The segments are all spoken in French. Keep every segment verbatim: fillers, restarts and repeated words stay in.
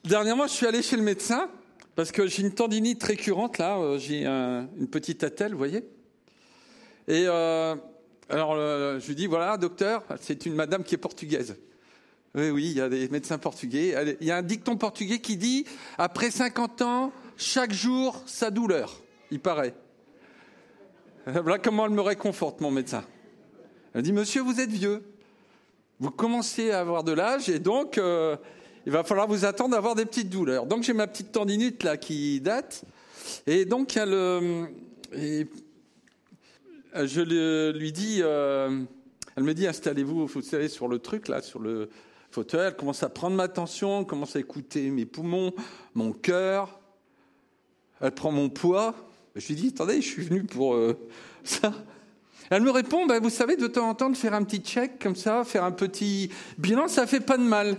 Dernièrement, je suis allé chez le médecin parce que j'ai une tendinite récurrente, là. Euh, j'ai un, une petite attelle, vous voyez. Et euh, alors, euh, je lui dis, voilà, docteur, c'est une madame qui est portugaise. Oui, oui, il y a des médecins portugais. Il y a un dicton portugais qui dit, après cinquante ans, chaque jour, sa douleur, il paraît. Voilà comment elle me réconforte, mon médecin. Elle dit, monsieur, vous êtes vieux. Vous commencez à avoir de l'âge et donc... Euh, il va falloir vous attendre à avoir des petites douleurs. Donc, j'ai ma petite tendinite là qui date. Et donc, elle, euh, et je le, lui dis, euh, elle me dit, installez-vous, vous savez, sur le truc là, sur le fauteuil. Elle commence à prendre ma tension, elle commence à écouter mes poumons, mon cœur. Elle prend mon poids. Je lui dis, attendez, je suis venu pour euh, ça. Elle me répond, bah, vous savez, de temps en temps, de faire un petit check comme ça, faire un petit bilan, ça fait pas de mal.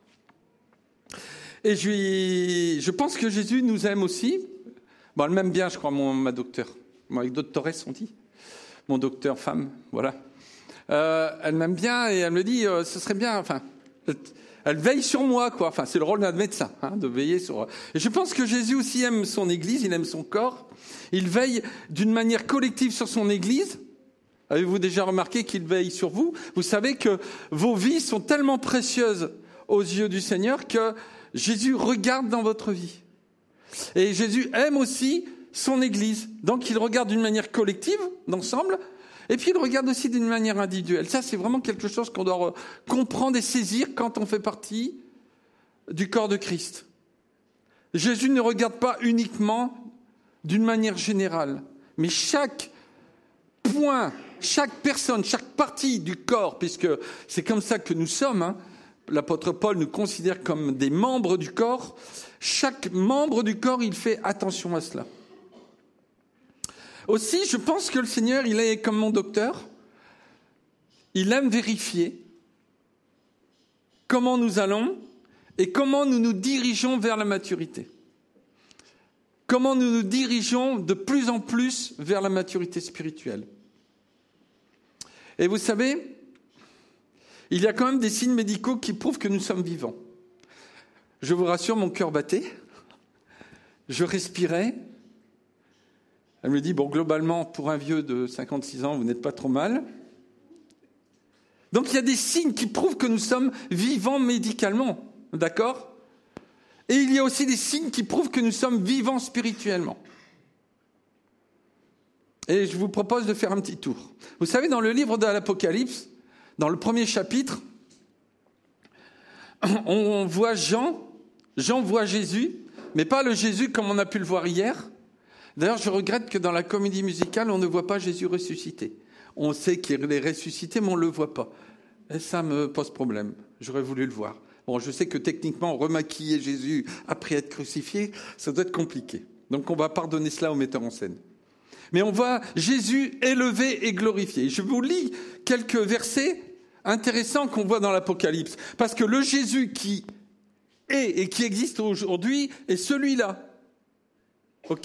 Et je, lui, je pense que Jésus nous aime aussi. Bon, elle m'aime bien, je crois, mon, ma docteure. Moi, avec doctoresse, on dit. Mon docteur femme, voilà. Euh, elle m'aime bien et elle me dit, euh, ce serait bien, enfin, elle, elle veille sur moi, quoi. Enfin, c'est le rôle d'un médecin, hein, de veiller sur... Et je pense que Jésus aussi aime son Église, il aime son corps. Il veille d'une manière collective sur son Église. Avez-vous déjà remarqué qu'il veille sur vous ? Vous savez que vos vies sont tellement précieuses aux yeux du Seigneur que Jésus regarde dans votre vie. Et Jésus aime aussi son Église. Donc, il regarde d'une manière collective, d'ensemble, et puis il regarde aussi d'une manière individuelle. Ça, c'est vraiment quelque chose qu'on doit comprendre et saisir quand on fait partie du corps de Christ. Jésus ne regarde pas uniquement d'une manière générale, mais chaque point, chaque personne, chaque partie du corps, puisque c'est comme ça que nous sommes, hein, l'apôtre Paul nous considère comme des membres du corps. Chaque membre du corps, il fait attention à cela. Aussi, je pense que le Seigneur, il est comme mon docteur. Il aime vérifier comment nous allons et comment nous nous dirigeons vers la maturité. Comment nous nous dirigeons de plus en plus vers la maturité spirituelle. Et vous savez, il y a quand même des signes médicaux qui prouvent que nous sommes vivants. Je vous rassure, mon cœur battait. Je respirais. Elle me dit, bon, globalement, pour un vieux de cinquante-six ans, vous n'êtes pas trop mal. Donc, il y a des signes qui prouvent que nous sommes vivants médicalement. D'accord ? Et il y a aussi des signes qui prouvent que nous sommes vivants spirituellement. Et je vous propose de faire un petit tour. Vous savez, dans le livre de l'Apocalypse, dans le premier chapitre, on voit Jean, Jean voit Jésus, mais pas le Jésus comme on a pu le voir hier. D'ailleurs, je regrette que dans la comédie musicale, on ne voit pas Jésus ressuscité. On sait qu'il est ressuscité, mais on ne le voit pas. Et ça me pose problème. J'aurais voulu le voir. Bon, je sais que techniquement, remaquiller Jésus après être crucifié, ça doit être compliqué. Donc, on va pardonner cela au metteur en scène. Mais on voit Jésus élevé et glorifié. Je vous lis quelques versets intéressants qu'on voit dans l'Apocalypse. Parce que le Jésus qui est et qui existe aujourd'hui est celui-là. Ok ?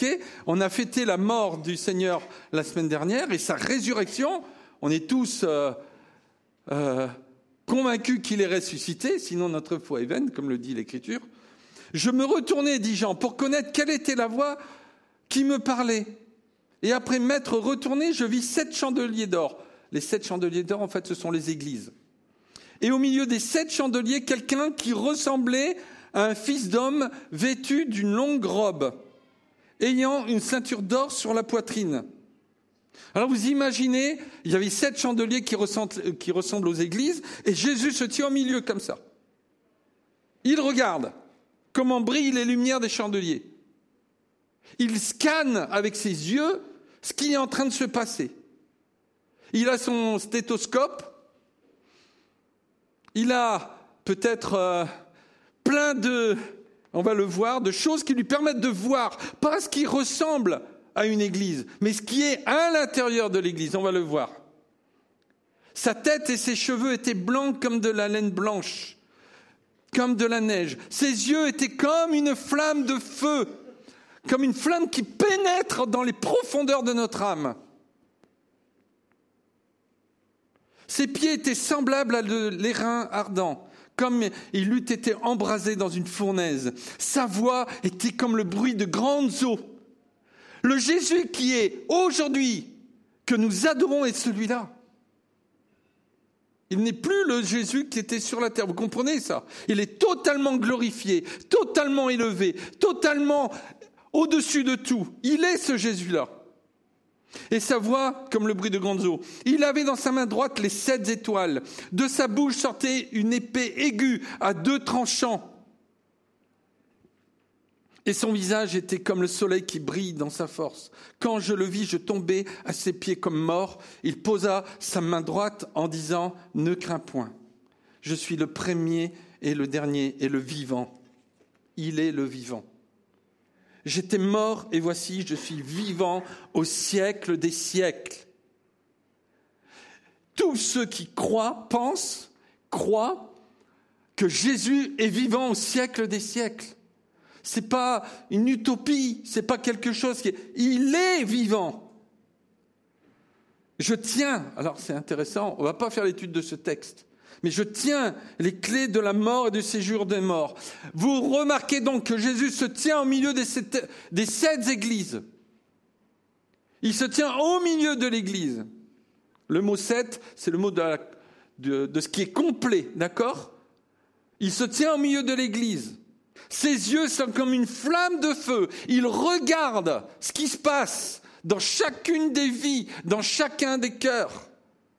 On a fêté la mort du Seigneur la semaine dernière et sa résurrection. On est tous euh, euh, convaincus qu'il est ressuscité, sinon notre foi est vaine, comme le dit l'Écriture. Je me retournai, dit Jean, pour connaître quelle était la voix qui me parlait. Et après m'être retourné, je vis sept chandeliers d'or. Les sept chandeliers d'or, en fait, ce sont les églises. Et au milieu des sept chandeliers, quelqu'un qui ressemblait à un fils d'homme vêtu d'une longue robe, ayant une ceinture d'or sur la poitrine. Alors vous imaginez, il y avait sept chandeliers qui ressemblent, qui ressemblent aux églises, et Jésus se tient au milieu comme ça. Il regarde comment brillent les lumières des chandeliers. Il scanne avec ses yeux ce qui est en train de se passer. Il a son stéthoscope. Il a peut-être euh, plein de, on va le voir, de choses qui lui permettent de voir, pas ce qui ressemble à une église, mais ce qui est à l'intérieur de l'église, on va le voir. Sa tête et ses cheveux étaient blancs comme de la laine blanche, comme de la neige. Ses yeux étaient comme une flamme de feu, comme une flamme qui pénètre dans les profondeurs de notre âme. Ses pieds étaient semblables à de l'airain ardent, comme il eût été embrasé dans une fournaise. Sa voix était comme le bruit de grandes eaux. Le Jésus qui est aujourd'hui, que nous adorons, est celui-là. Il n'est plus le Jésus qui était sur la terre. Vous comprenez ça? Il est totalement glorifié, totalement élevé, totalement au-dessus de tout. Il est ce Jésus-là. Et sa voix, comme le bruit de grandes eaux. Il avait dans sa main droite les sept étoiles. De sa bouche sortait une épée aiguë à deux tranchants. Et son visage était comme le soleil qui brille dans sa force. Quand je le vis, je tombais à ses pieds comme mort. Il posa sa main droite en disant « Ne crains point. Je suis le premier et le dernier et le vivant. Il est le vivant. J'étais mort et voici, je suis vivant au siècle des siècles. » Tous ceux qui croient, pensent, croient que Jésus est vivant au siècle des siècles. C'est pas une utopie, c'est pas quelque chose qui est... Il est vivant. Je tiens, alors c'est intéressant, on va pas faire l'étude de ce texte, mais je tiens les clés de la mort et du séjour des morts. Vous remarquez donc que Jésus se tient au milieu des sept, des sept églises. Il se tient au milieu de l'église. Le mot sept, c'est le mot de, la, de, de ce qui est complet, d'accord? Il se tient au milieu de l'église. Ses yeux sont comme une flamme de feu. Il regarde ce qui se passe dans chacune des vies, dans chacun des cœurs.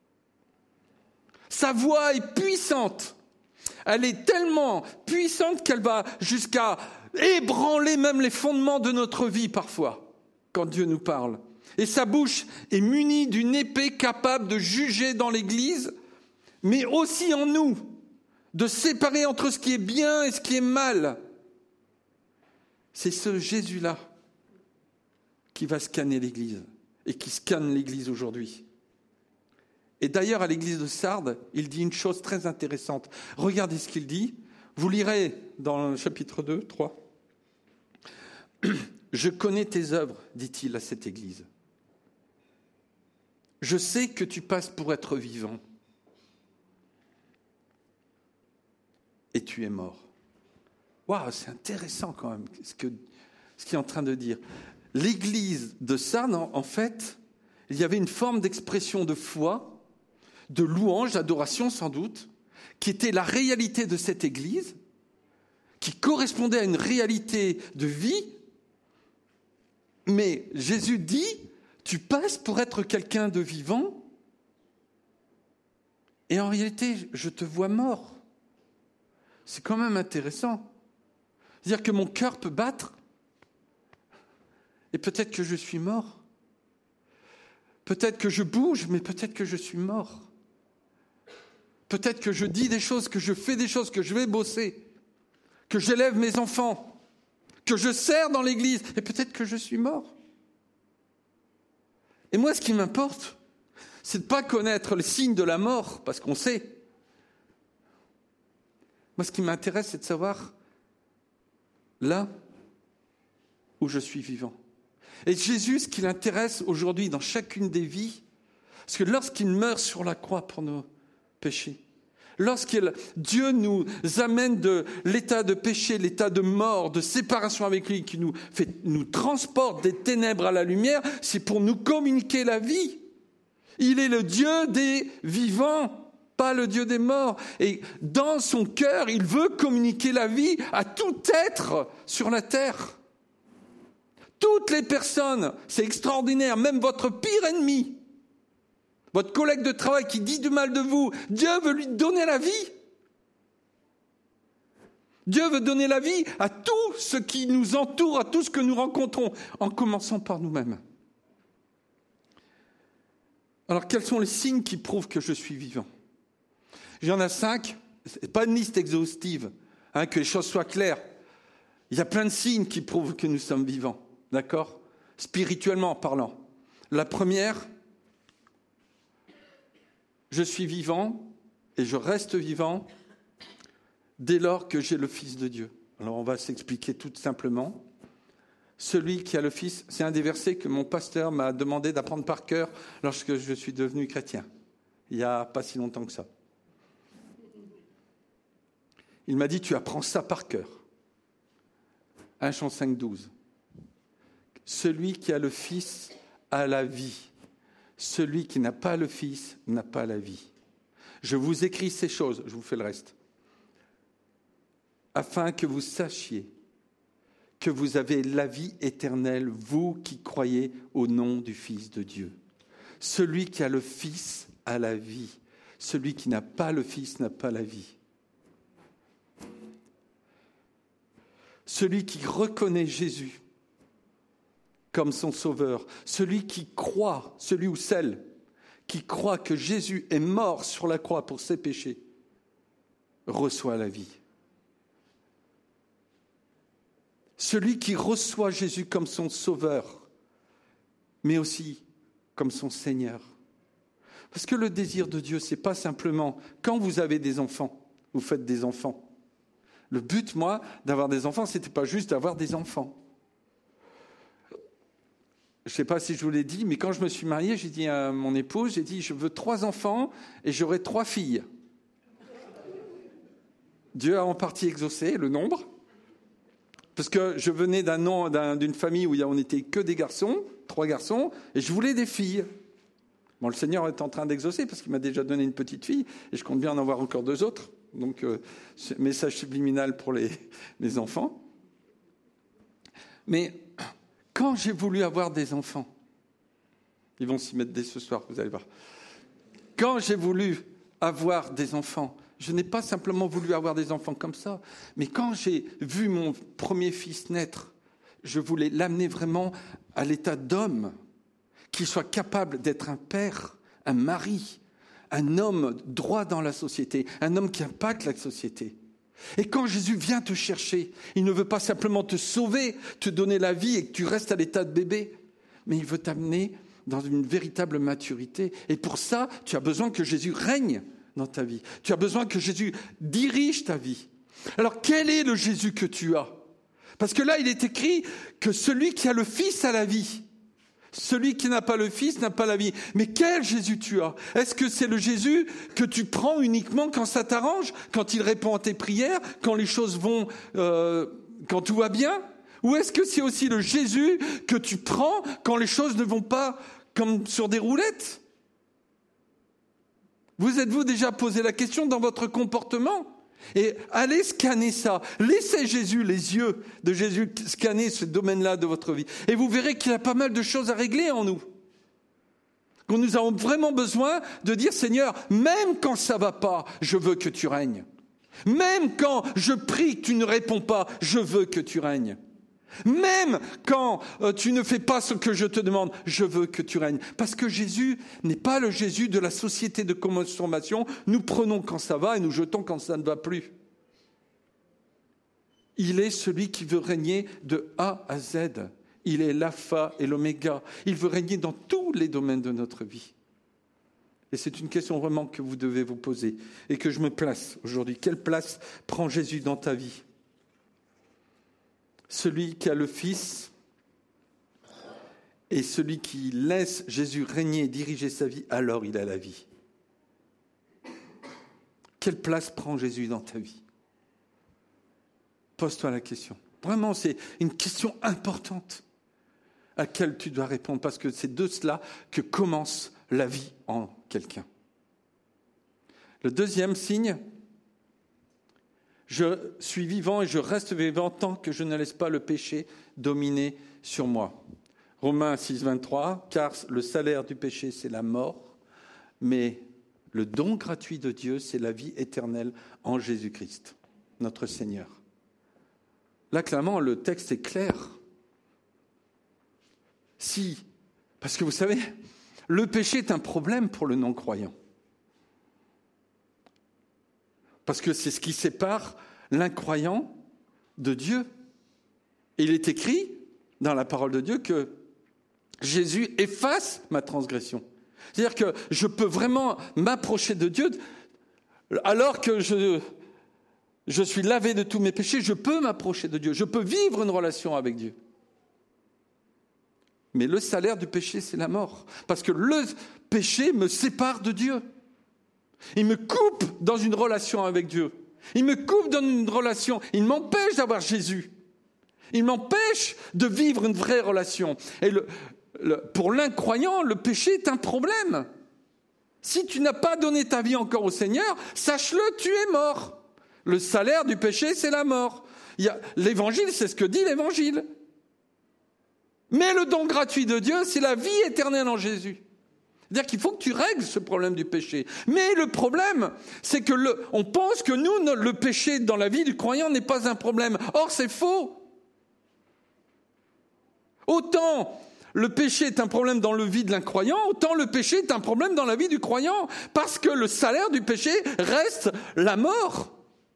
Sa voix est puissante. Elle est tellement puissante qu'elle va jusqu'à ébranler même les fondements de notre vie parfois, quand Dieu nous parle. Et sa bouche est munie d'une épée capable de juger dans l'Église, mais aussi en nous, de séparer entre ce qui est bien et ce qui est mal. C'est ce Jésus-là qui va scanner l'Église et qui scanne l'Église aujourd'hui. Et d'ailleurs, à l'Église de Sardes, il dit une chose très intéressante. Regardez ce qu'il dit. Vous lirez dans le chapitre deux, trois. « Je connais tes œuvres, dit-il à cette Église. Je sais que tu passes pour être vivant. Et tu es mort. » Waouh, c'est intéressant quand même ce, que, ce qu'il est en train de dire. L'église de Sardes, en, en fait, il y avait une forme d'expression de foi, de louange, d'adoration sans doute, qui était la réalité de cette église, qui correspondait à une réalité de vie. Mais Jésus dit, tu passes pour être quelqu'un de vivant, et en réalité, je te vois mort. C'est quand même intéressant. C'est-à-dire que mon cœur peut battre, et peut-être que je suis mort. Peut-être que je bouge, mais peut-être que je suis mort. Peut-être que je dis des choses, que je fais des choses, que je vais bosser, que j'élève mes enfants, que je sers dans l'église, et peut-être que je suis mort. Et moi, ce qui m'importe, c'est de ne pas connaître les signes de la mort, parce qu'on sait. Moi, ce qui m'intéresse, c'est de savoir là où je suis vivant. Et Jésus, ce qui l'intéresse aujourd'hui dans chacune des vies, parce que lorsqu'il meurt sur la croix pour nos péchés, lorsque Dieu nous amène de l'état de péché, l'état de mort, de séparation avec lui, qui nous fait, nous transporte des ténèbres à la lumière, c'est pour nous communiquer la vie. Il est le Dieu des vivants, pas le Dieu des morts. Et dans son cœur, il veut communiquer la vie à tout être sur la terre. Toutes les personnes, c'est extraordinaire, même votre pire ennemi, votre collègue de travail qui dit du mal de vous, Dieu veut lui donner la vie. Dieu veut donner la vie à tout ce qui nous entoure, à tout ce que nous rencontrons, en commençant par nous-mêmes. Alors, quels sont les signes qui prouvent que je suis vivant ? Il y en a cinq, c'est pas une liste exhaustive, hein, que les choses soient claires. Il y a plein de signes qui prouvent que nous sommes vivants, d'accord ? Spirituellement parlant. La première, je suis vivant et je reste vivant dès lors que j'ai le Fils de Dieu. Alors on va s'expliquer tout simplement. Celui qui a le Fils, c'est un des versets que mon pasteur m'a demandé d'apprendre par cœur lorsque je suis devenu chrétien, il n'y a pas si longtemps que ça. Il m'a dit, tu apprends ça par cœur. un Jean cinq, douze. Celui qui a le Fils a la vie. Celui qui n'a pas le Fils n'a pas la vie. Je vous écris ces choses, je vous fais le reste, afin que vous sachiez que vous avez la vie éternelle, vous qui croyez au nom du Fils de Dieu. Celui qui a le Fils a la vie. Celui qui n'a pas le Fils n'a pas la vie. Celui qui reconnaît Jésus comme son sauveur, celui qui croit, celui ou celle qui croit que Jésus est mort sur la croix pour ses péchés, reçoit la vie. Celui qui reçoit Jésus comme son sauveur, mais aussi comme son Seigneur. Parce que le désir de Dieu, ce n'est pas simplement quand vous avez des enfants, vous faites des enfants. Le but, moi, d'avoir des enfants, ce n'était pas juste d'avoir des enfants. Je ne sais pas si je vous l'ai dit, mais quand je me suis marié, j'ai dit à mon épouse, j'ai dit, je veux trois enfants et j'aurai trois filles. Dieu a en partie exaucé le nombre, parce que je venais d'un nom, d'un, d'une famille où on n'était que des garçons, trois garçons, et je voulais des filles. Bon, le Seigneur est en train d'exaucer, parce qu'il m'a déjà donné une petite fille, et je compte bien en avoir encore deux autres. Donc, euh, message subliminal pour les, les enfants. Mais quand j'ai voulu avoir des enfants, ils vont s'y mettre dès ce soir, vous allez voir. Quand j'ai voulu avoir des enfants, je n'ai pas simplement voulu avoir des enfants comme ça, mais quand j'ai vu mon premier fils naître, je voulais l'amener vraiment à l'état d'homme, qu'il soit capable d'être un père, un mari, un homme droit dans la société, un homme qui impacte la société. Et quand Jésus vient te chercher, il ne veut pas simplement te sauver, te donner la vie et que tu restes à l'état de bébé, mais il veut t'amener dans une véritable maturité. Et pour ça, tu as besoin que Jésus règne dans ta vie. Tu as besoin que Jésus dirige ta vie. Alors, quel est le Jésus que tu as ? Parce que là, il est écrit que celui qui a le Fils a la vie. Celui qui n'a pas le Fils n'a pas la vie. Mais quel Jésus tu as ? Est-ce que c'est le Jésus que tu prends uniquement quand ça t'arrange, quand il répond à tes prières, quand les choses vont, euh, quand tout va bien ? Ou est-ce que c'est aussi le Jésus que tu prends quand les choses ne vont pas comme sur des roulettes ? Vous êtes-vous déjà posé la question dans votre comportement ? Et allez scanner ça. Laissez Jésus, les yeux de Jésus, scanner ce domaine-là de votre vie. Et vous verrez qu'il y a pas mal de choses à régler en nous. Que nous avons vraiment besoin de dire, Seigneur, même quand ça va pas, je veux que tu règnes. Même quand je prie que tu ne réponds pas, je veux que tu règnes. Même quand euh, tu ne fais pas ce que je te demande, je veux que tu règnes. Parce que Jésus n'est pas le Jésus de la société de consommation. Nous prenons quand ça va et nous jetons quand ça ne va plus. Il est celui qui veut régner de A à Z. Il est l'alpha et l'oméga. Il veut régner dans tous les domaines de notre vie. Et c'est une question vraiment que vous devez vous poser et que je me place aujourd'hui. Quelle place prend Jésus dans ta vie ? Celui qui a le Fils et celui qui laisse Jésus régner et diriger sa vie, alors il a la vie. Quelle place prend Jésus dans ta vie ? Pose-toi la question. Vraiment, c'est une question importante à laquelle tu dois répondre, parce que c'est de cela que commence la vie en quelqu'un. Le deuxième signe, je suis vivant et je reste vivant tant que je ne laisse pas le péché dominer sur moi. Romains six, vingt-trois, car le salaire du péché, c'est la mort, mais le don gratuit de Dieu, c'est la vie éternelle en Jésus-Christ, notre Seigneur. Là, clairement, le texte est clair. Si, parce que vous savez, le péché est un problème pour le non-croyant. Parce que c'est ce qui sépare l'incroyant de Dieu. Et il est écrit dans la parole de Dieu que Jésus efface ma transgression. C'est-à-dire que je peux vraiment m'approcher de Dieu alors que je, je suis lavé de tous mes péchés. Je peux m'approcher de Dieu. Je peux vivre une relation avec Dieu. Mais le salaire du péché, c'est la mort. Parce que le péché me sépare de Dieu. Il me coupe dans une relation avec Dieu. Il me coupe dans une relation. Il m'empêche d'avoir Jésus. Il m'empêche de vivre une vraie relation. Et le, le, pour l'incroyant, le péché est un problème. Si tu n'as pas donné ta vie encore au Seigneur, sache-le, tu es mort. Le salaire du péché, c'est la mort. Il y a, l'évangile, c'est ce que dit l'évangile. Mais le don gratuit de Dieu, c'est la vie éternelle en Jésus. C'est-à-dire qu'il faut que tu règles ce problème du péché. Mais le problème, c'est que le, on pense que nous, le péché dans la vie du croyant n'est pas un problème. Or, c'est faux. Autant le péché est un problème dans la vie de l'incroyant, autant le péché est un problème dans la vie du croyant. Parce que le salaire du péché reste la mort.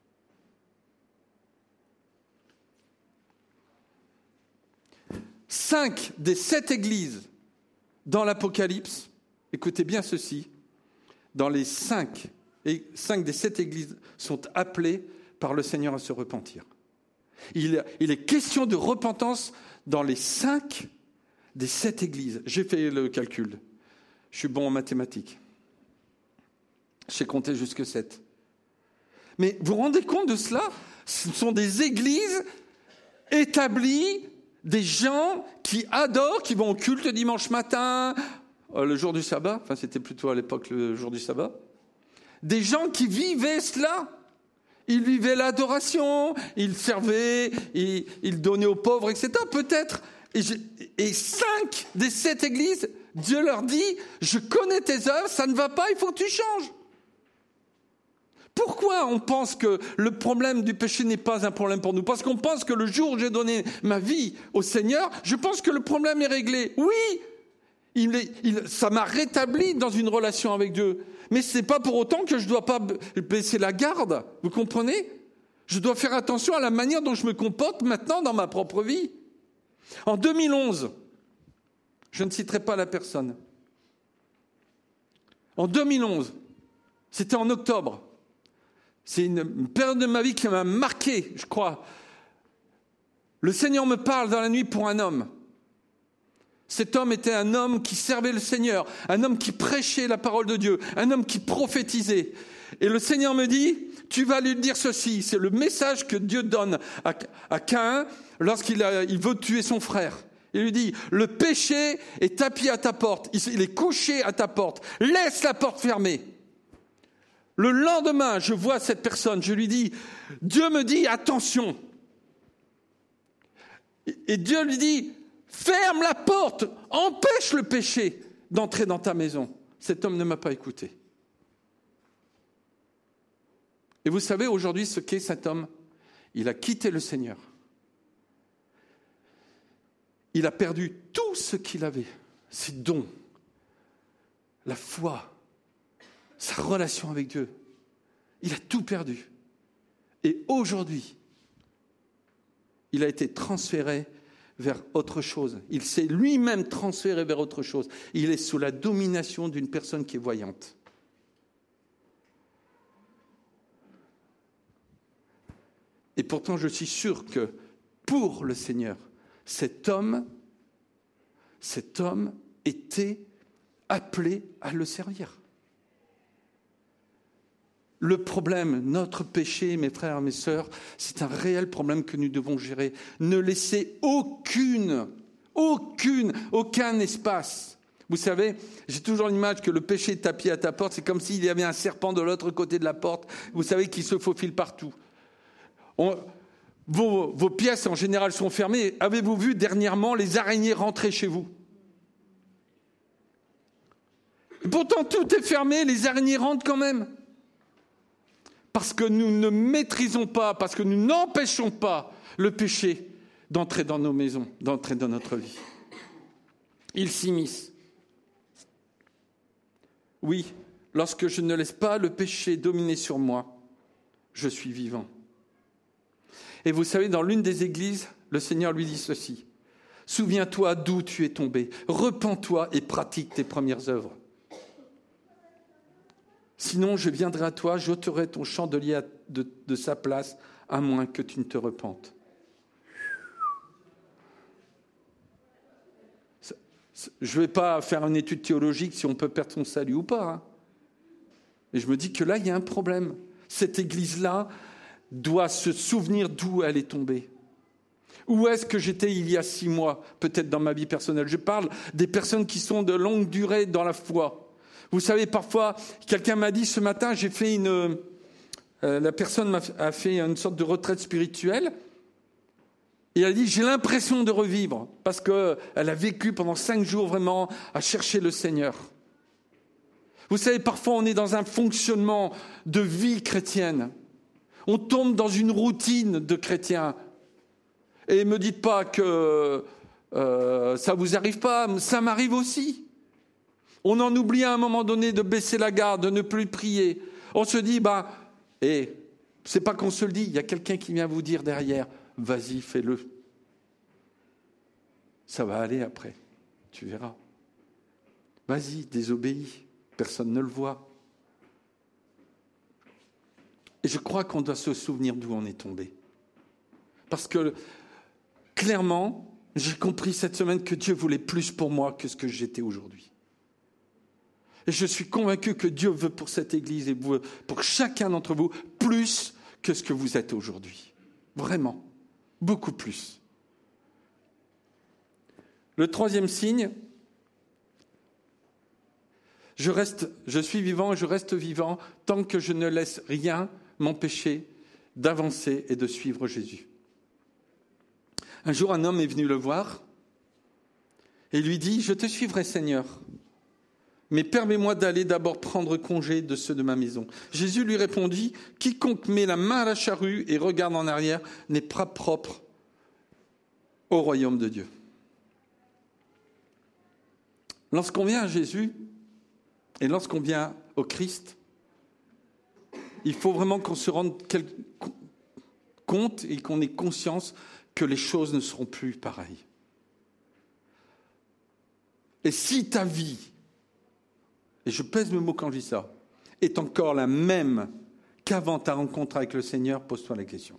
Cinq des sept églises dans l'Apocalypse, écoutez bien ceci, dans les cinq, et cinq des sept églises sont appelées par le Seigneur à se repentir. Il, il est question de repentance dans les cinq des sept églises. J'ai fait le calcul. Je suis bon en mathématiques. J'ai compté jusque sept. Mais vous vous rendez compte de cela ? Ce sont des églises établies, des gens qui adorent, qui vont au culte dimanche matin, le jour du sabbat, enfin c'était plutôt à l'époque le jour du sabbat. Des gens qui vivaient cela. Ils vivaient l'adoration, ils servaient, ils, ils donnaient aux pauvres, et cetera. Peut-être. Et, je, et cinq des sept églises, Dieu leur dit, je connais tes œuvres, ça ne va pas, il faut que tu changes. Pourquoi on pense que le problème du péché n'est pas un problème pour nous ? Parce qu'on pense que le jour où j'ai donné ma vie au Seigneur, je pense que le problème est réglé. Oui, il est, il, ça m'a rétabli dans une relation avec Dieu. Mais ce n'est pas pour autant que je ne dois pas baisser la garde. Vous comprenez ? Je dois faire attention à la manière dont je me comporte maintenant dans ma propre vie. En deux mille onze, je ne citerai pas la personne. En deux mille onze, c'était en octobre. C'est une période de ma vie qui m'a marqué, je crois. Le Seigneur me parle dans la nuit pour un homme. Cet homme était un homme qui servait le Seigneur, un homme qui prêchait la parole de Dieu, un homme qui prophétisait. Et le Seigneur me dit, tu vas lui dire ceci, c'est le message que Dieu donne à, à Caïn lorsqu'il a, il veut tuer son frère. Il lui dit, le péché est tapis à ta porte, il est couché à ta porte, laisse la porte fermée. Le lendemain, je vois cette personne, je lui dis, Dieu me dit, attention. Et Dieu lui dit, ferme la porte, empêche le péché d'entrer dans ta maison. Cet homme ne m'a pas écouté. Et vous savez aujourd'hui ce qu'est cet homme ? Il a quitté le Seigneur. Il a perdu tout ce qu'il avait, ses dons, la foi, sa relation avec Dieu. Il a tout perdu. Et aujourd'hui, il a été transféré vers autre chose. Il s'est lui-même transféré vers autre chose. Il est sous la domination d'une personne qui est voyante. Et pourtant, je suis sûr que pour le Seigneur, cet homme, cet homme était appelé à le servir. Le problème, notre péché, mes frères, mes sœurs, c'est un réel problème que nous devons gérer. Ne laissez aucune, aucune, aucun espace. Vous savez, j'ai toujours l'image que le péché est tapis à ta porte. C'est comme s'il y avait un serpent de l'autre côté de la porte. Vous savez qu'il se faufile partout. On, vos, vos pièces, en général, sont fermées. Avez-vous vu dernièrement les araignées rentrer chez vous ? Et pourtant, tout est fermé, les araignées rentrent quand même. Parce que nous ne maîtrisons pas, parce que nous n'empêchons pas le péché d'entrer dans nos maisons, d'entrer dans notre vie. Il s'immisce. Oui, lorsque je ne laisse pas le péché dominer sur moi, je suis vivant. Et vous savez, dans l'une des églises, le Seigneur lui dit ceci. « Souviens-toi d'où tu es tombé, repens-toi et pratique tes premières œuvres. Sinon, je viendrai à toi, j'ôterai ton chandelier de, de sa place, à moins que tu ne te repentes. » Je ne vais pas faire une étude théologique si on peut perdre son salut ou pas. Hein. Mais je me dis que là, il y a un problème. Cette église-là doit se souvenir d'où elle est tombée. Où est-ce que j'étais il y a six mois, peut-être dans ma vie personnelle. Je parle des personnes qui sont de longue durée dans la foi. Vous savez, parfois, quelqu'un m'a dit ce matin, j'ai fait une... Euh, la personne m'a, a fait une sorte de retraite spirituelle. Et elle a dit, j'ai l'impression de revivre, parce qu'elle a vécu pendant cinq jours vraiment à chercher le Seigneur. Vous savez, parfois on est dans un fonctionnement de vie chrétienne. On tombe dans une routine de chrétien. Et ne me dites pas que euh, ça ne vous arrive pas, ça m'arrive aussi. On en oublie à un moment donné de baisser la garde, de ne plus prier. On se dit, bah, et c'est pas qu'on se le dit, il y a quelqu'un qui vient vous dire derrière, vas-y, fais-le. Ça va aller après, tu verras. Vas-y, désobéis, personne ne le voit. Et je crois qu'on doit se souvenir d'où on est tombé. Parce que, clairement, j'ai compris cette semaine que Dieu voulait plus pour moi que ce que j'étais aujourd'hui. Et je suis convaincu que Dieu veut pour cette Église et pour chacun d'entre vous plus que ce que vous êtes aujourd'hui. Vraiment, beaucoup plus. Le troisième signe, je reste, je suis vivant et je reste vivant tant que je ne laisse rien m'empêcher d'avancer et de suivre Jésus. Un jour, un homme est venu le voir et lui dit « Je te suivrai, Seigneur, mais permets-moi d'aller d'abord prendre congé de ceux de ma maison. » Jésus lui répondit « Quiconque met la main à la charrue et regarde en arrière n'est pas propre au royaume de Dieu. » Lorsqu'on vient à Jésus et lorsqu'on vient au Christ, il faut vraiment qu'on se rende compte et qu'on ait conscience que les choses ne seront plus pareilles. Et si ta vie, et je pèse mes mots quand je dis ça, est encore la même qu'avant ta rencontre avec le Seigneur, pose-toi la question.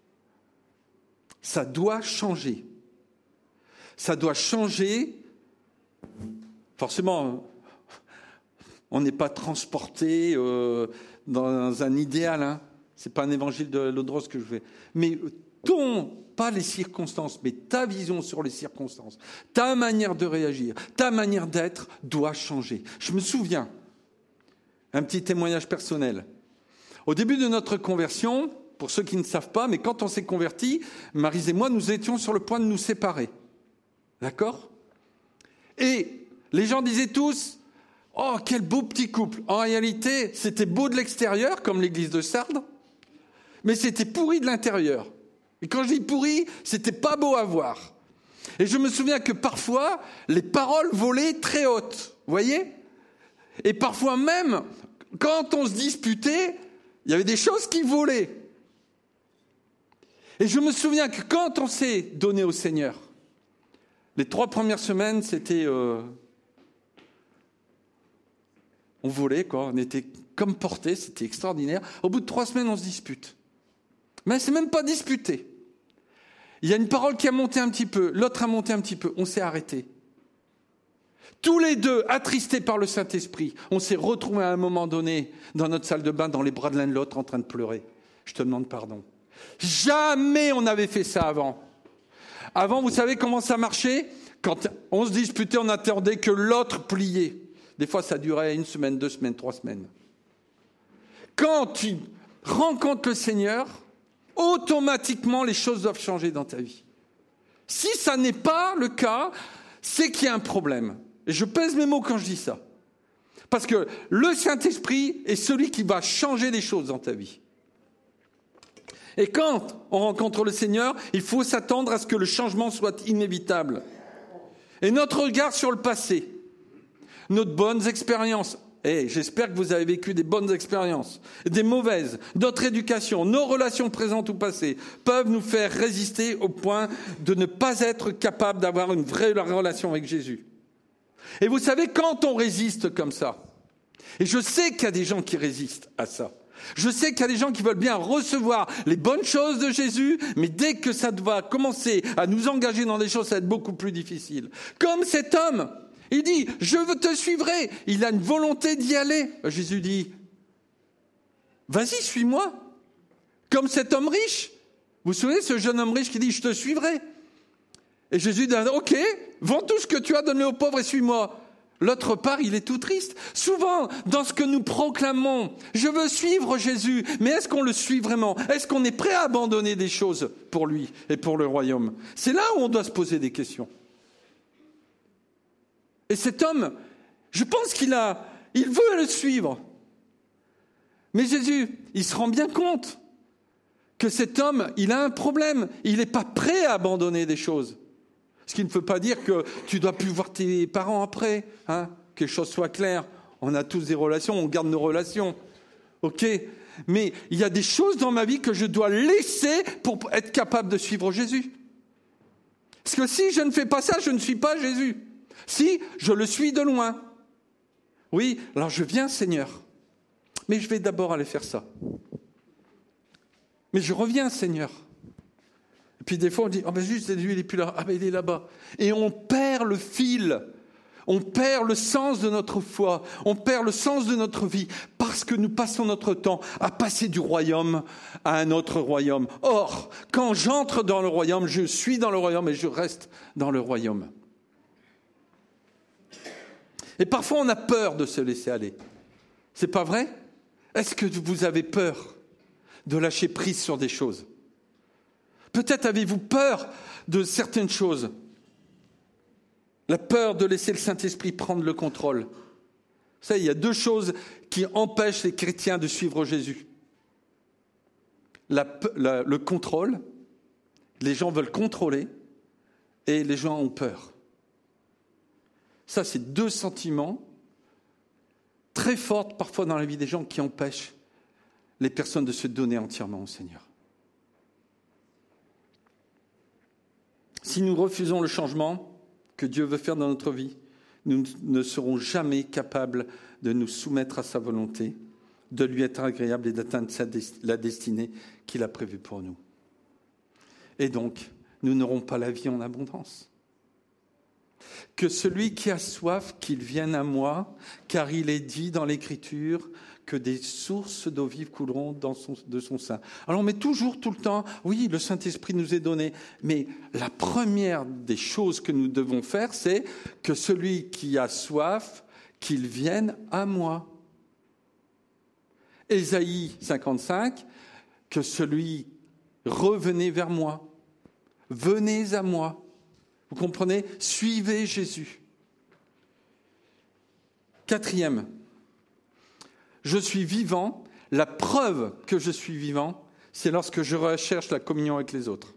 Ça doit changer. Ça doit changer. Forcément, on n'est pas transporté euh, dans un idéal. Hein. Ce n'est pas un évangile de l'eau de rose que je fais. Mais ton, pas les circonstances, mais ta vision sur les circonstances, ta manière de réagir, ta manière d'être doit changer. Je me souviens, un petit témoignage personnel. Au début de notre conversion, pour ceux qui ne savent pas, mais quand on s'est convertis, Maryse et moi, nous étions sur le point de nous séparer. D'accord ? Et les gens disaient tous « Oh, quel beau petit couple !» En réalité, c'était beau de l'extérieur, comme l'église de Sardes, mais c'était pourri de l'intérieur. Et quand je dis pourri, c'était pas beau à voir. Et je me souviens que parfois, les paroles volaient très hautes, vous voyez ? Et parfois même, quand on se disputait, il y avait des choses qui volaient. Et je me souviens que quand on s'est donné au Seigneur, les trois premières semaines, c'était... Euh, on volait, quoi. On était comme portés, c'était extraordinaire. Au bout de trois semaines, on se dispute. Mais c'est même pas disputé. Il y a une parole qui a monté un petit peu, l'autre a monté un petit peu, on s'est arrêté. Tous les deux, attristés par le Saint-Esprit, on s'est retrouvés à un moment donné dans notre salle de bain, dans les bras de l'un de l'autre, en train de pleurer. Je te demande pardon. Jamais on n'avait fait ça avant. Avant, vous savez comment ça marchait ? Quand on se disputait, on attendait que l'autre pliait. Des fois, ça durait une semaine, deux semaines, trois semaines. Quand tu rencontres le Seigneur, automatiquement, les choses doivent changer dans ta vie. Si ça n'est pas le cas, c'est qu'il y a un problème. Et je pèse mes mots quand je dis ça. Parce que le Saint-Esprit est celui qui va changer les choses dans ta vie. Et quand on rencontre le Seigneur, il faut s'attendre à ce que le changement soit inévitable. Et notre regard sur le passé, nos bonnes expériences, et j'espère que vous avez vécu des bonnes expériences, des mauvaises, notre éducation, nos relations présentes ou passées, peuvent nous faire résister au point de ne pas être capable d'avoir une vraie relation avec Jésus. Et vous savez, quand on résiste comme ça, et je sais qu'il y a des gens qui résistent à ça, je sais qu'il y a des gens qui veulent bien recevoir les bonnes choses de Jésus, mais dès que ça va commencer à nous engager dans des choses, ça va être beaucoup plus difficile. Comme cet homme, il dit, je te suivrai. Il a une volonté d'y aller. Jésus dit, vas-y, suis-moi. Comme cet homme riche. Vous vous souvenez, ce jeune homme riche qui dit « Je te suivrai ». Et Jésus dit « Ok, vends tout ce que tu as, donne-le aux pauvres et suis-moi ». L'autre part, il est tout triste. Souvent, dans ce que nous proclamons, je veux suivre Jésus, mais est-ce qu'on le suit vraiment ? Est-ce qu'on est prêt à abandonner des choses pour lui et pour le royaume ? C'est là où on doit se poser des questions. Et cet homme, je pense qu'il a, il veut le suivre. Mais Jésus, il se rend bien compte que cet homme, il a un problème. Il n'est pas prêt à abandonner des choses. Ce qui ne veut pas dire que tu ne dois plus voir tes parents après. Hein, que les choses soient claires. On a tous des relations, on garde nos relations. Ok ? Mais il y a des choses dans ma vie que je dois laisser pour être capable de suivre Jésus. Parce que si je ne fais pas ça, je ne suis pas Jésus. Si, je le suis de loin. Oui, alors je viens, Seigneur. Mais je vais d'abord aller faire ça. Mais je reviens, Seigneur. Et puis des fois, on dit, oh ben juste, lui, il n'est plus là. Ah ben il est là-bas. Et on perd le fil. On perd le sens de notre foi. On perd le sens de notre vie parce que nous passons notre temps à passer du royaume à un autre royaume. Or, quand j'entre dans le royaume, je suis dans le royaume et je reste dans le royaume. Et parfois, on a peur de se laisser aller. C'est pas vrai ? Est-ce que vous avez peur de lâcher prise sur des choses ? Peut-être avez-vous peur de certaines choses. La peur de laisser le Saint-Esprit prendre le contrôle. Vous savez, il y a deux choses qui empêchent les chrétiens de suivre Jésus. La, la, le contrôle, les gens veulent contrôler, et les gens ont peur. Ça, c'est deux sentiments très forts parfois dans la vie des gens qui empêchent les personnes de se donner entièrement au Seigneur. Si nous refusons le changement que Dieu veut faire dans notre vie, nous ne serons jamais capables de nous soumettre à sa volonté, de lui être agréable et d'atteindre sa dest- la destinée qu'il a prévue pour nous. Et donc, nous n'aurons pas la vie en abondance. Que celui qui a soif, qu'il vienne à moi, car il est dit dans l'Écriture que des sources d'eau vive couleront dans son, de son sein. Alors on met toujours, tout le temps, oui, le Saint-Esprit nous est donné, mais la première des choses que nous devons faire, c'est que celui qui a soif, qu'il vienne à moi. Ésaïe cinquante-cinq, que celui revenez vers moi, venez à moi. Vous comprenez ? Suivez Jésus. Quatrième, je suis vivant. La preuve que je suis vivant, c'est lorsque je recherche la communion avec les autres.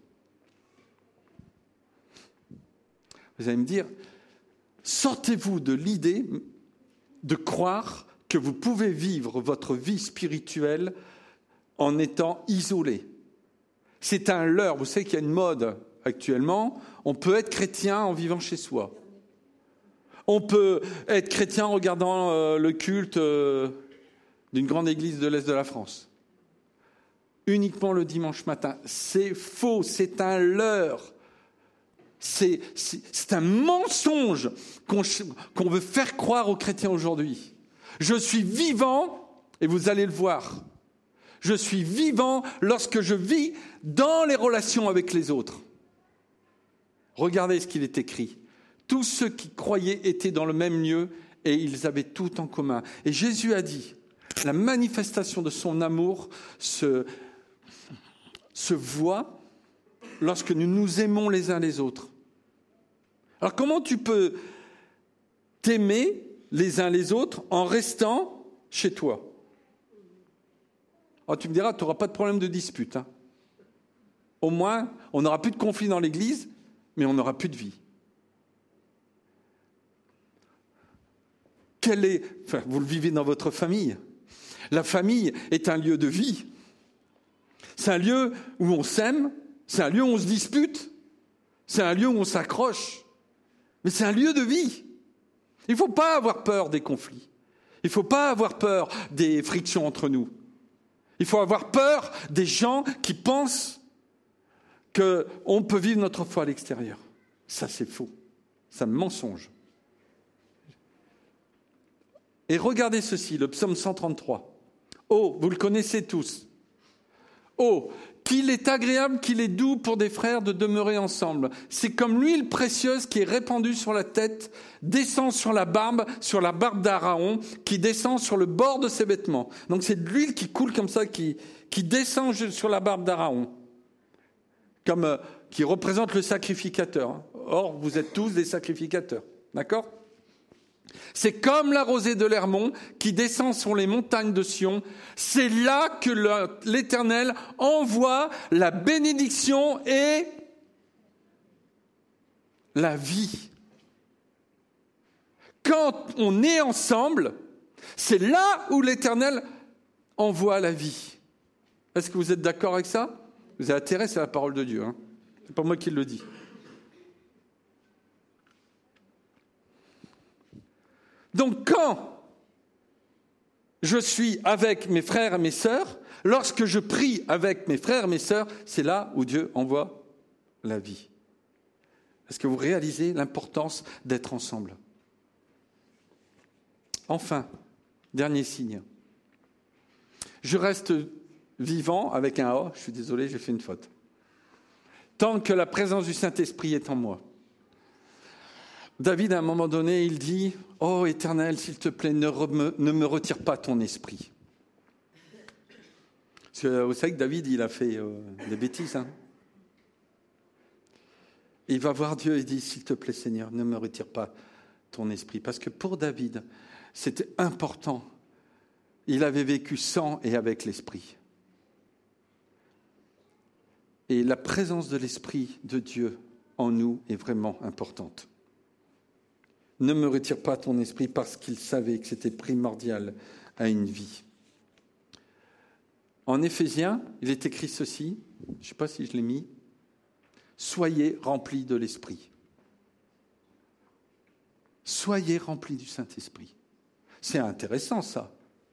Vous allez me dire, sortez-vous de l'idée de croire que vous pouvez vivre votre vie spirituelle en étant isolé. C'est un leurre. Vous savez qu'il y a une mode actuellement. On peut être chrétien en vivant chez soi. On peut être chrétien en regardant euh, le culte euh, d'une grande église de l'Est de la France. Uniquement le dimanche matin. C'est faux, c'est un leurre. C'est, c'est, c'est un mensonge qu'on, qu'on veut faire croire aux chrétiens aujourd'hui. Je suis vivant, et vous allez le voir, je suis vivant lorsque je vis dans les relations avec les autres. Regardez ce qu'il est écrit. Tous ceux qui croyaient étaient dans le même lieu et ils avaient tout en commun. Et Jésus a dit, la manifestation de son amour se, se voit lorsque nous nous aimons les uns les autres. Alors comment tu peux t'aimer les uns les autres en restant chez toi ? Alors tu me diras, tu n'auras pas de problème de dispute. Hein. Au moins, on n'aura plus de conflit dans l'église, mais on n'aura plus de vie. Quelle est, enfin, vous le vivez dans votre famille. La famille est un lieu de vie. C'est un lieu où on s'aime, c'est un lieu où on se dispute, c'est un lieu où on s'accroche. Mais c'est un lieu de vie. Il ne faut pas avoir peur des conflits. Il ne faut pas avoir peur des frictions entre nous. Il faut avoir peur des gens qui pensent qu'on peut vivre notre foi à l'extérieur. Ça, c'est faux. C'est un mensonge. Et regardez ceci, le psaume cent trente-trois. Oh, vous le connaissez tous. Oh, qu'il est agréable, qu'il est doux pour des frères de demeurer ensemble. C'est comme l'huile précieuse qui est répandue sur la tête, descend sur la barbe, sur la barbe d'Aaron, qui descend sur le bord de ses vêtements. Donc c'est de l'huile qui coule comme ça, qui, qui descend sur la barbe d'Aaron, comme euh, qui représente le sacrificateur. Or, vous êtes tous des sacrificateurs, d'accord ? C'est comme la rosée de l'Hermon qui descend sur les montagnes de Sion. C'est là que le, l'Éternel envoie la bénédiction et la vie. Quand on est ensemble, c'est là où l'Éternel envoie la vie. Est-ce que vous êtes d'accord avec ça ? Vous avez intérêt, c'est la parole de Dieu. Hein. C'est pas moi qui le dis. Donc quand je suis avec mes frères et mes sœurs, lorsque je prie avec mes frères et mes sœurs, c'est là où Dieu envoie la vie. Est-ce que vous réalisez l'importance d'être ensemble ? Enfin, dernier signe. Je reste vivant avec un A, je suis désolé, j'ai fait une faute. Tant que la présence du Saint-Esprit est en moi. David, à un moment donné, il dit « Oh, Éternel, s'il te plaît, ne, re- ne me retire pas ton esprit. » Parce que vous savez que David, il a fait euh, des bêtises. Hein. Il va voir Dieu et dit « S'il te plaît, Seigneur, ne me retire pas ton esprit. » Parce que pour David, c'était important. Il avait vécu sans et avec l'esprit. Et la présence de l'esprit de Dieu en nous est vraiment importante. Ne me retire pas ton esprit parce qu'il savait que c'était primordial à une vie. En Éphésiens, il est écrit ceci, je ne sais pas si je l'ai mis, « Soyez remplis de l'esprit. » Soyez remplis du Saint-Esprit. C'est intéressant ça.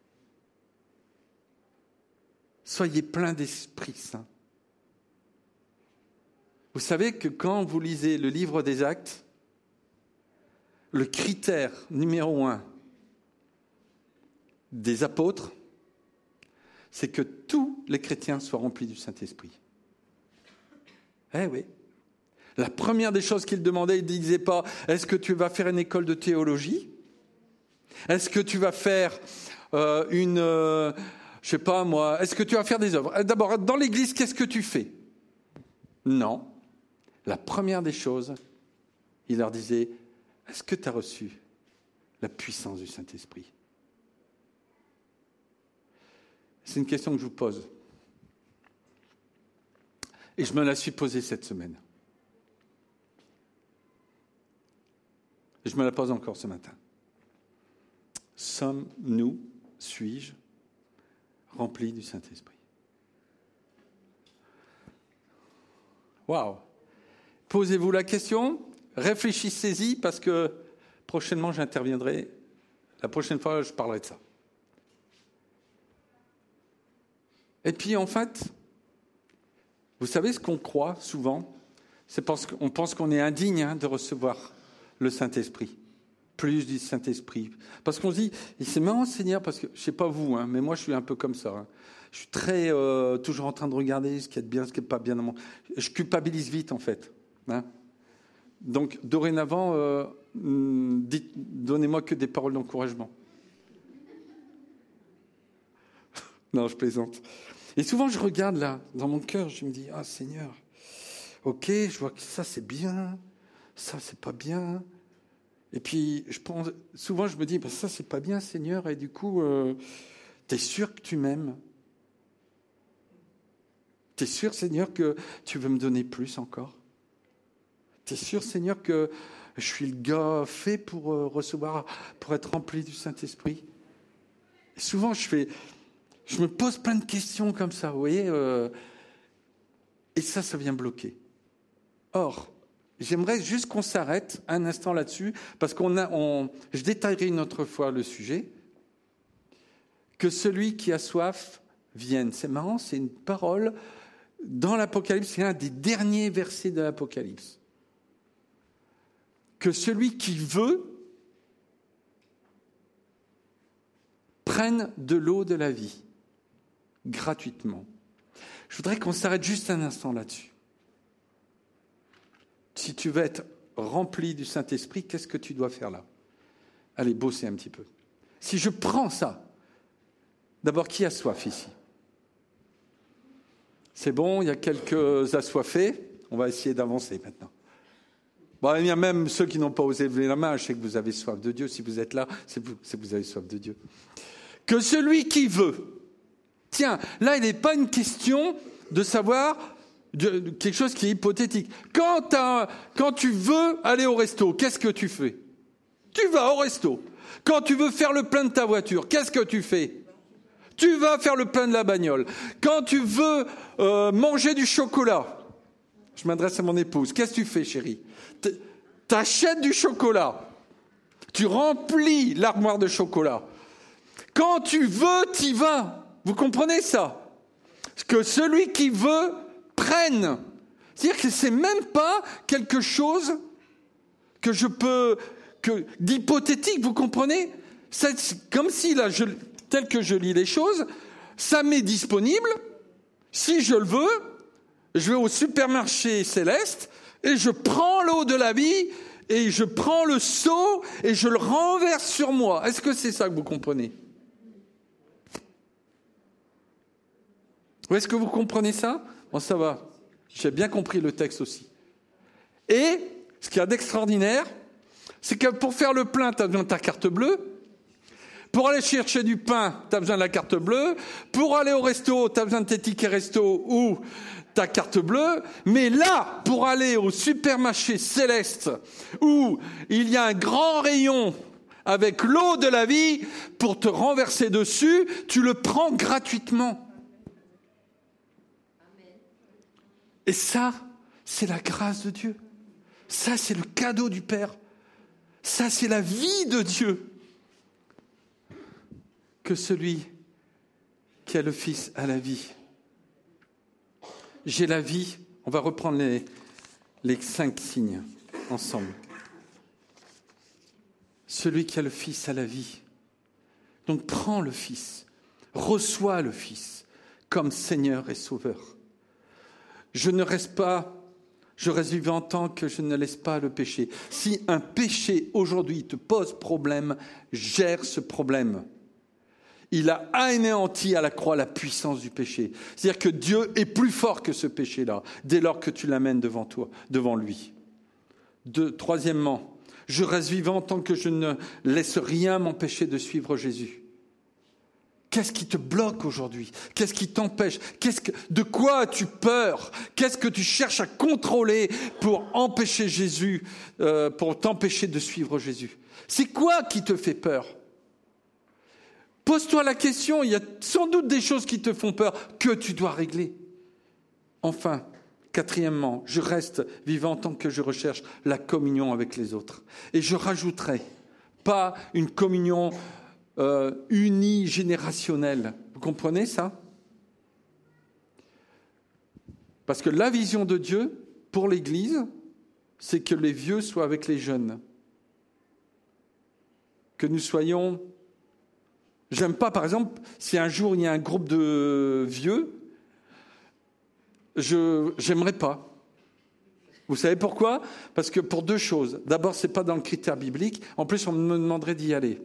Soyez pleins d'Esprit Saint. Vous savez que quand vous lisez le livre des Actes, le critère numéro un des apôtres, c'est que tous les chrétiens soient remplis du Saint-Esprit. Eh oui. La première des choses qu'il demandait, il ne disait pas « Est-ce que tu vas faire une école de théologie ? Est-ce que tu vas faire euh, une... Euh, je sais pas moi, est-ce que tu vas faire des œuvres ? D'abord, dans l'église, qu'est-ce que tu fais ? Non. La première des choses, il leur disait « Est-ce que tu as reçu la puissance du Saint-Esprit ?» C'est une question que je vous pose. Et je me la suis posée cette semaine. Et je me la pose encore ce matin. Sommes-nous, suis-je, remplis du Saint-Esprit ? Waouh ! Posez-vous la question, réfléchissez-y, parce que prochainement j'interviendrai. La prochaine fois, je parlerai de ça. Et puis en fait, vous savez ce qu'on croit souvent ? C'est parce qu'on pense qu'on est indigne hein, de recevoir le Saint-Esprit. Plus du Saint-Esprit. Parce qu'on se dit, c'est marrant Seigneur, parce que je ne sais pas vous, hein, mais moi je suis un peu comme ça. Hein. Je suis très euh, toujours en train de regarder ce qui est bien, ce qui n'est pas bien dans mon... Je culpabilise vite en fait. Hein. Donc dorénavant, euh, dites, donnez-moi que des paroles d'encouragement. Non, je plaisante. Et souvent je regarde là, dans mon cœur, je me dis, ah Seigneur, ok, je vois que ça c'est bien, ça c'est pas bien. Et puis, je pense, souvent, je me dis, bah, ça, c'est pas bien, Seigneur, et du coup, euh, t'es sûr que tu m'aimes ? T'es sûr, Seigneur, que tu veux me donner plus encore ? T'es sûr, Seigneur, que je suis le gars fait pour euh, recevoir, pour être rempli du Saint-Esprit ? Et souvent, je fais, je me pose plein de questions comme ça, vous voyez, euh, et ça, ça vient bloquer. Or, j'aimerais juste qu'on s'arrête un instant là-dessus, parce qu'on a, on, je détaillerai une autre fois le sujet. Que celui qui a soif vienne. C'est marrant, c'est une parole dans l'Apocalypse, c'est un des derniers versets de l'Apocalypse. Que celui qui veut prenne de l'eau de la vie, gratuitement. Je voudrais qu'on s'arrête juste un instant là-dessus. Si tu veux être rempli du Saint-Esprit, qu'est-ce que tu dois faire là? Allez, bosser un petit peu. Si je prends ça, d'abord, qui a soif ici? C'est bon, il y a quelques assoiffés. On va essayer d'avancer maintenant. Bon, il y a même ceux qui n'ont pas osé lever la main. Je sais que vous avez soif de Dieu. Si vous êtes là, c'est que vous, c'est que vous avez soif de Dieu. Que celui qui veut. Tiens, là, il n'est pas une question de savoir de, de quelque chose qui est hypothétique. Quand, t'as, quand tu veux aller au resto, qu'est-ce que tu fais? Tu vas au resto. Quand tu veux faire le plein de ta voiture, qu'est-ce que tu fais? Tu vas faire le plein de la bagnole. Quand tu veux euh, manger du chocolat, je m'adresse à mon épouse, qu'est-ce que tu fais, chérie? T'achètes du chocolat. Tu remplis l'armoire de chocolat. Quand tu veux, t'y vas. Vous comprenez ça? Que celui qui veut prenne. C'est-à-dire que c'est même pas quelque chose que je peux, que d'hypothétique. Vous comprenez? C'est comme si là, je, tel que je lis les choses, ça m'est disponible. Si je le veux, je vais au supermarché céleste et je prends l'eau de la vie et je prends le seau et je le renverse sur moi. Est-ce que c'est ça que vous comprenez? Ou est-ce que vous comprenez ça? Bon, ça va. J'ai bien compris le texte aussi. Et ce qu'il y a d'extraordinaire, c'est que pour faire le plein, tu as besoin de ta carte bleue. Pour aller chercher du pain, tu as besoin de la carte bleue. Pour aller au resto, tu as besoin de tes tickets resto ou ta carte bleue. Mais là, pour aller au supermarché céleste, où il y a un grand rayon avec l'eau de la vie, pour te renverser dessus, tu le prends gratuitement. Et ça, c'est la grâce de Dieu. Ça, c'est le cadeau du Père. Ça, c'est la vie de Dieu. Que celui qui a le Fils a la vie. J'ai la vie. On va reprendre les, les cinq signes ensemble. Celui qui a le Fils a la vie. Donc prends le Fils. Reçois le Fils comme Seigneur et Sauveur. Je ne reste pas, je reste vivant tant que je ne laisse pas le péché. Si un péché aujourd'hui te pose problème, gère ce problème. Il a anéanti à la croix la puissance du péché. C'est-à-dire que Dieu est plus fort que ce péché-là, dès lors que tu l'amènes devant toi, devant lui. Deux, troisièmement, je reste vivant tant que je ne laisse rien m'empêcher de suivre Jésus. Qu'est-ce qui te bloque aujourd'hui? Qu'est-ce qui t'empêche? Qu'est-ce que, de quoi as-tu peur? Qu'est-ce que tu cherches à contrôler pour empêcher Jésus, euh, pour t'empêcher de suivre Jésus? C'est quoi qui te fait peur? Pose-toi la question, il y a sans doute des choses qui te font peur que tu dois régler. Enfin, quatrièmement, je reste vivant tant que je recherche la communion avec les autres. Et je rajouterai, pas une communion Euh, unigénérationnel. Vous comprenez ça? Parce que la vision de Dieu pour l'Église, c'est que les vieux soient avec les jeunes. Que nous soyons... J'aime pas, par exemple, si un jour il y a un groupe de vieux, je j'aimerais pas. Vous savez pourquoi? Parce que pour deux choses. D'abord, c'est pas dans le critère biblique. En plus, on me demanderait d'y aller.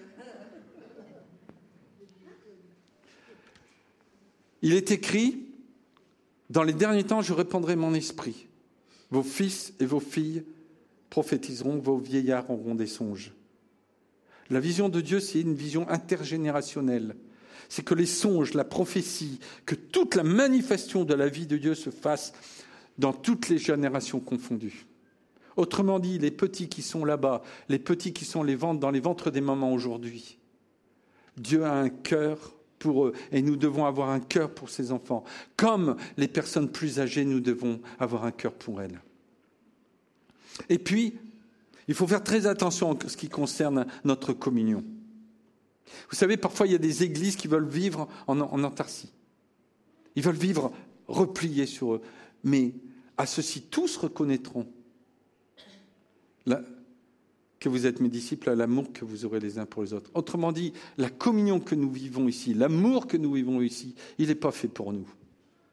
Il est écrit, dans les derniers temps, je répandrai mon esprit. Vos fils et vos filles prophétiseront, vos vieillards auront des songes. La vision de Dieu, c'est une vision intergénérationnelle. C'est que les songes, la prophétie, que toute la manifestation de la vie de Dieu se fasse dans toutes les générations confondues. Autrement dit, les petits qui sont là-bas, les petits qui sont les ventres, dans les ventres des mamans aujourd'hui, Dieu a un cœur pour eux, et nous devons avoir un cœur pour ces enfants. Comme les personnes plus âgées, nous devons avoir un cœur pour elles. Et puis, il faut faire très attention en ce qui concerne notre communion. Vous savez, parfois, il y a des églises qui veulent vivre en, en autarcie. Ils veulent vivre repliés sur eux. Mais à ceci, tous reconnaîtront la, que vous êtes mes disciples à l'amour que vous aurez les uns pour les autres. Autrement dit, la communion que nous vivons ici, l'amour que nous vivons ici, il n'est pas fait pour nous.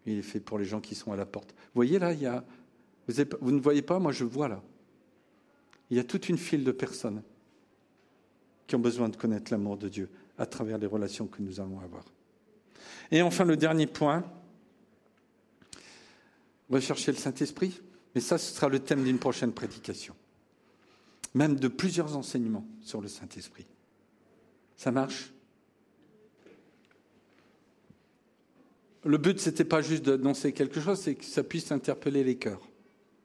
Il est fait pour les gens qui sont à la porte. Vous voyez là, il y a, vous, avez, vous ne voyez pas, moi je vois là. Il y a toute une file de personnes qui ont besoin de connaître l'amour de Dieu à travers les relations que nous allons avoir. Et enfin, le dernier point, rechercher le Saint-Esprit. Mais ça, ce sera le thème d'une prochaine prédication. Même de plusieurs enseignements sur le Saint-Esprit. Ça marche ? Le but, ce n'était pas juste d'annoncer quelque chose, c'est que ça puisse interpeller les cœurs. OK ?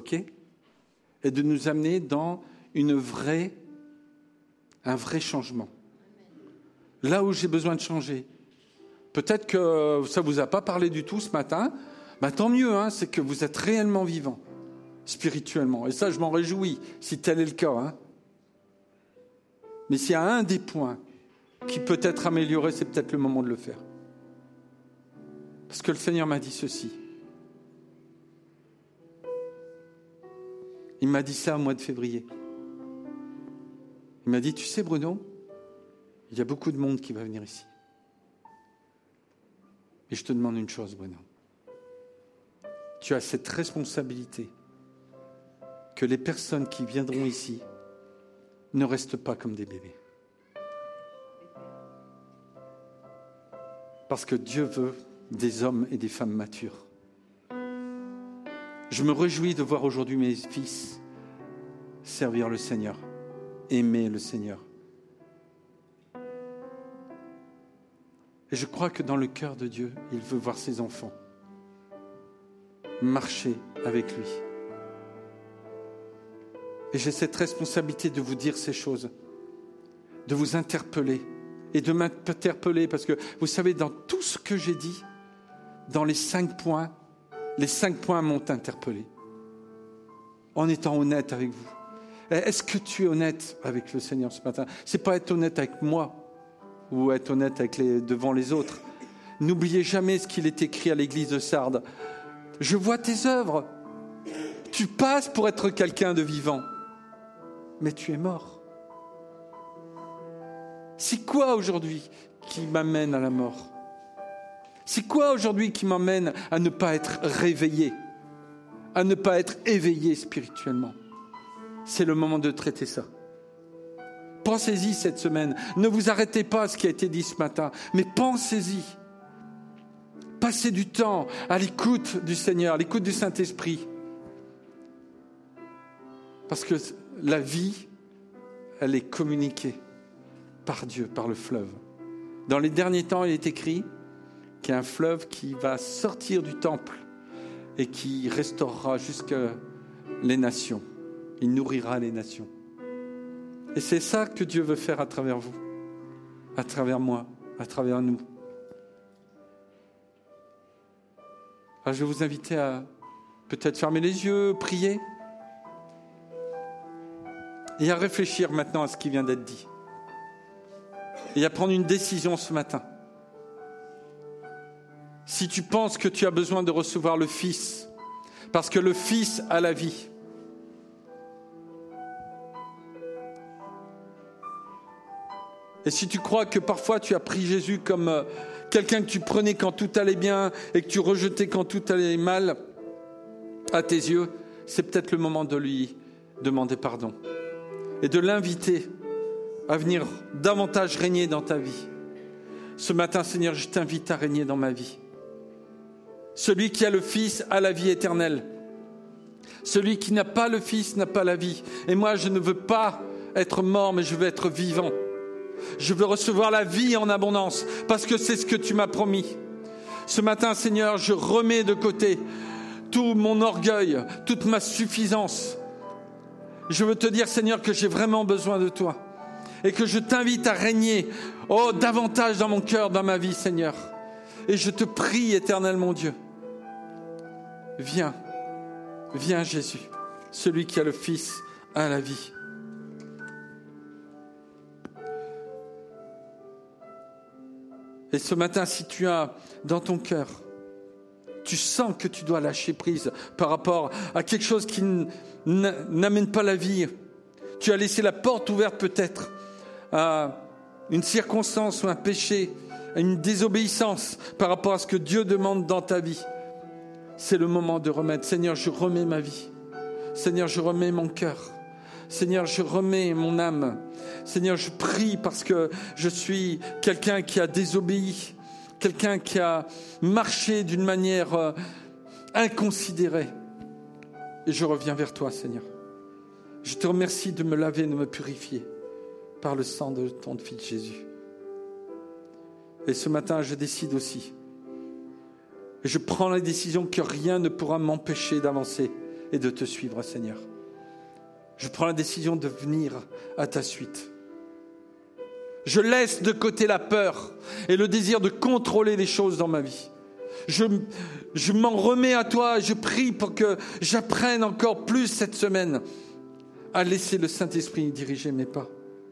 Et de nous amener dans une vraie, un vrai changement. Là où j'ai besoin de changer. Peut-être que ça ne vous a pas parlé du tout ce matin. Ben, tant mieux, hein, c'est que vous êtes réellement vivant, spirituellement. Et ça, je m'en réjouis, si tel est le cas. Hein. Mais s'il y a un des points qui peut être amélioré, c'est peut-être le moment de le faire. Parce que le Seigneur m'a dit ceci. Il m'a dit ça au mois de février. Il m'a dit, tu sais Bruno, il y a beaucoup de monde qui va venir ici. Et je te demande une chose, Bruno. Tu as cette responsabilité que les personnes qui viendront ici ne restent pas comme des bébés. Parce que Dieu veut des hommes et des femmes matures. Je me réjouis de voir aujourd'hui mes fils servir le Seigneur, aimer le Seigneur. Et je crois que dans le cœur de Dieu, il veut voir ses enfants marcher avec lui. Et j'ai cette responsabilité de vous dire ces choses, de vous interpeller et de m'interpeller, parce que vous savez, dans tout ce que j'ai dit, dans les cinq points, les cinq points m'ont interpellé. En étant honnête avec vous. Est-ce que tu es honnête avec le Seigneur ce matin ? C'est pas être honnête avec moi ou être honnête avec les, devant les autres. N'oubliez jamais ce qu'il est écrit à l'église de Sardes. Je vois tes œuvres. Tu passes pour être quelqu'un de vivant, mais tu es mort. C'est quoi aujourd'hui qui m'amène à la mort ? C'est quoi aujourd'hui qui m'amène à ne pas être réveillé, à ne pas être éveillé spirituellement ? C'est le moment de traiter ça. Pensez-y cette semaine. Ne vous arrêtez pas à ce qui a été dit ce matin, mais pensez-y. Passez du temps à l'écoute du Seigneur, à l'écoute du Saint-Esprit. Parce que la vie, elle est communiquée par Dieu, par le fleuve. Dans les derniers temps, il est écrit qu'il y a un fleuve qui va sortir du temple et qui restaurera jusque les nations. Il nourrira les nations. Et c'est ça que Dieu veut faire à travers vous, à travers moi, à travers nous. Alors je vais vous inviter à peut-être fermer les yeux, prier et à réfléchir maintenant à ce qui vient d'être dit. Et à prendre une décision ce matin. Si tu penses que tu as besoin de recevoir le Fils, parce que le Fils a la vie, et si tu crois que parfois tu as pris Jésus comme euh, quelqu'un que tu prenais quand tout allait bien et que tu rejetais quand tout allait mal, à tes yeux, c'est peut-être le moment de lui demander pardon et de l'inviter à venir davantage régner dans ta vie. Ce matin, Seigneur, je t'invite à régner dans ma vie. Celui qui a le Fils a la vie éternelle. Celui qui n'a pas le Fils n'a pas la vie. Et moi, je ne veux pas être mort, mais je veux être vivant. Je veux recevoir la vie en abondance, parce que c'est ce que tu m'as promis. Ce matin, Seigneur, je remets de côté tout mon orgueil, toute ma suffisance. Je veux te dire, Seigneur, que j'ai vraiment besoin de toi. Et que je t'invite à régner, oh, davantage dans mon cœur, dans ma vie, Seigneur. Et je te prie, éternel mon Dieu, viens, viens Jésus, celui qui a le Fils a la vie. Et ce matin, si tu as dans ton cœur, tu sens que tu dois lâcher prise par rapport à quelque chose qui n'amène pas la vie, tu as laissé la porte ouverte peut-être à une circonstance ou un péché une désobéissance par rapport à ce que Dieu demande dans ta vie, c'est le moment de remettre. Seigneur, je remets ma vie. Seigneur, je remets mon cœur. Seigneur, je remets mon âme. Seigneur, je prie parce que je suis quelqu'un qui a désobéi, quelqu'un qui a marché d'une manière euh, inconsidérée. Et je reviens vers toi, Seigneur. Je te remercie de me laver, de me purifier par le sang de ton Fils Jésus. Et ce matin, je décide aussi. Et je prends la décision que rien ne pourra m'empêcher d'avancer et de te suivre, Seigneur. Je prends la décision de venir à ta suite. Je laisse de côté la peur et le désir de contrôler les choses dans ma vie. Je, je m'en remets à toi et je prie pour que j'apprenne encore plus cette semaine à laisser le Saint-Esprit diriger mes pas.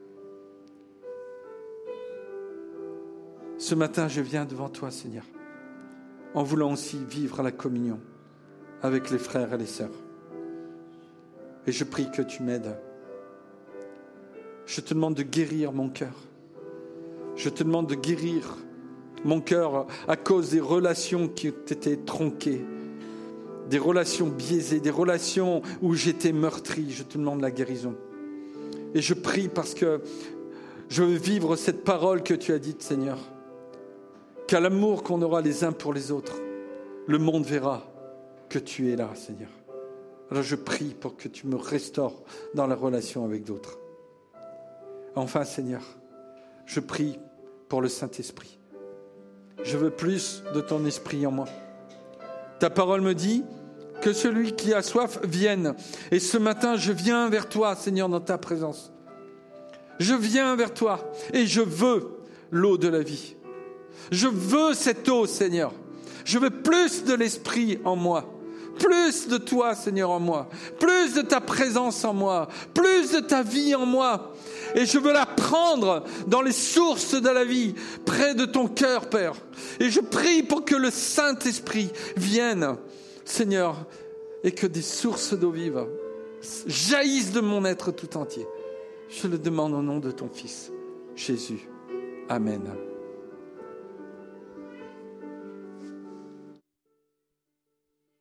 Ce matin, je viens devant toi, Seigneur, en voulant aussi vivre la communion avec les frères et les sœurs. Et je prie que tu m'aides. Je te demande de guérir mon cœur. Je te demande de guérir mon cœur à cause des relations qui ont été tronquées, des relations biaisées, des relations où j'étais meurtri. Je te demande la guérison. Et je prie parce que je veux vivre cette parole que tu as dite, Seigneur, qu'à l'amour qu'on aura les uns pour les autres, le monde verra que tu es là, Seigneur. Alors je prie pour que tu me restaures dans la relation avec d'autres. Enfin, Seigneur, je prie pour le Saint-Esprit. Je veux plus de ton esprit en moi. Ta parole me dit que celui qui a soif vienne. Et ce matin, je viens vers toi, Seigneur, dans ta présence. Je viens vers toi et je veux l'eau de la vie. Je veux cette eau, Seigneur. Je veux plus de l'esprit en moi. Plus de toi, Seigneur, en moi. Plus de ta présence en moi. Plus de ta vie en moi. Et je veux la prendre dans les sources de la vie, près de ton cœur, Père. Et je prie pour que le Saint-Esprit vienne, Seigneur, et que des sources d'eau vive jaillissent de mon être tout entier. Je le demande au nom de ton Fils, Jésus. Amen.